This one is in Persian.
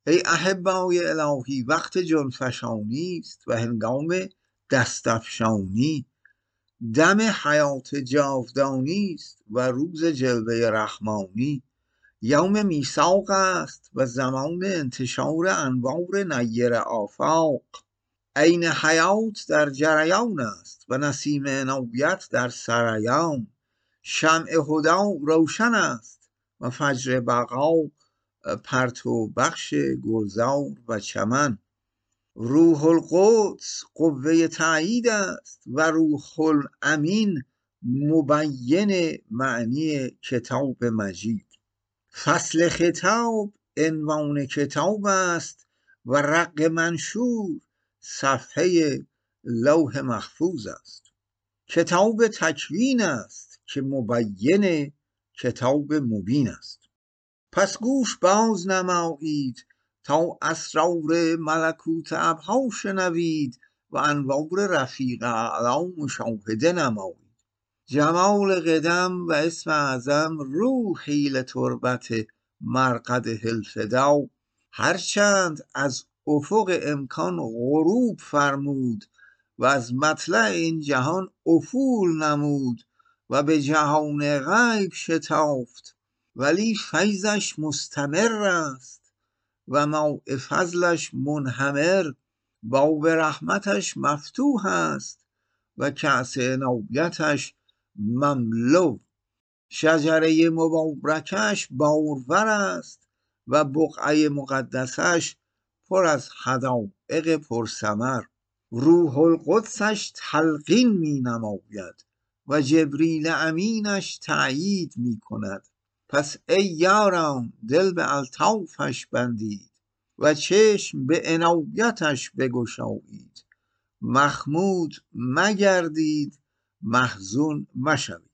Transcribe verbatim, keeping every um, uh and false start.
ای احبای الهی وقت جنفشانی است و هنگام دستفشانی، دم حیات جاودانی است و روز جلوه رحمانی. یوم میثاق است و زمان انتشار انوار نیر آفاق. عین حیات در جریان است و نسیم عنایت در سریان. شمع هدی روشن است و فجر بقا پرتو بخش گلزار و چمن. روح القدس قوه تأیید است و روح الامین مبین معنی کتاب مجید. فصل خطاب عنوان کتاب است و رق منشور صفحه لوح محفوظ است. کتاب تکوین است که مبین کتاب مبین است. پس گوش باز نمایید تا اسرار ملکوت ابها شنوید و انوار رفیق اعلی مشاهده نمایید. جمال قدم و اسم اعظم روحی لتربت مرقد الفدا. هرچند از افق امکان غروب فرمود و از مطلع این جهان افول نمود و به جهان غیب شتافت، ولی فیضش مستمر است و موع فضلش منهمر. باب رحمتش مفتوح است و کأس عنایتش مملو. شجره مبارکش بارور است و بقعه مقدسش پر از حدائق پرثمر. روح القدسش تلقین می نماید و جبریل امینش تأیید می کند. پس ای یاران دل به الطافش بندید و چشم به عنایتش بگشایید. مخمود مگردید محزون مشوید.